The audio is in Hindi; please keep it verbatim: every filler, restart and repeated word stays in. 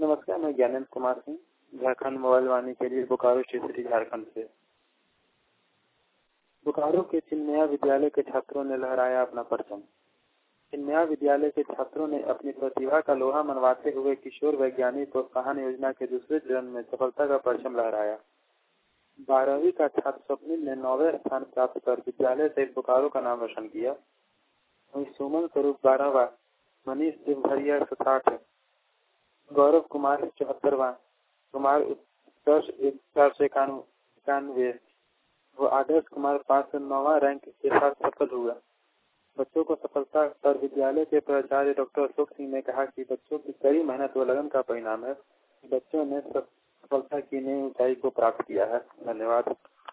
नमस्कार, मैं ज्ञानेंद्र कुमार सिंह झारखंड मोबाइल वाणी के लिए बोकारो स्टेशन झारखंड से। बोकारो के चिन्मया विद्यालय के छात्रों ने लहराया अपना परचम। चिन्मया विद्यालय के छात्रों ने अपनी प्रतिभा का लोहा मनवाते हुए किशोर वैज्ञानिक प्रोत्साहन योजना के दूसरे चरण में सफलता का परचम लहराया। बारहवीं का छात्र स्वप्निल ने नौवे स्थान प्राप्त कर विद्यालय से बोकारो का नाम रोशन किया। वहीं सुमन स्वरूप बारहवा, मनीष देवघरिया साठ, गौरव कुमार चौहत्तरवा, कुमार उत्कर्ष चार सौ इक्यानवे वो आदर्श कुमार पाँच सौ नौवा रैंक के साथ सफल हुआ। बच्चों को सफलता पर विद्यालय के प्राचार्य डॉक्टर अशोक सिंह ने कहा कि बच्चों की कड़ी मेहनत व लगन का परिणाम है। बच्चों ने सफलता की नई ऊंचाई को प्राप्त किया है। धन्यवाद।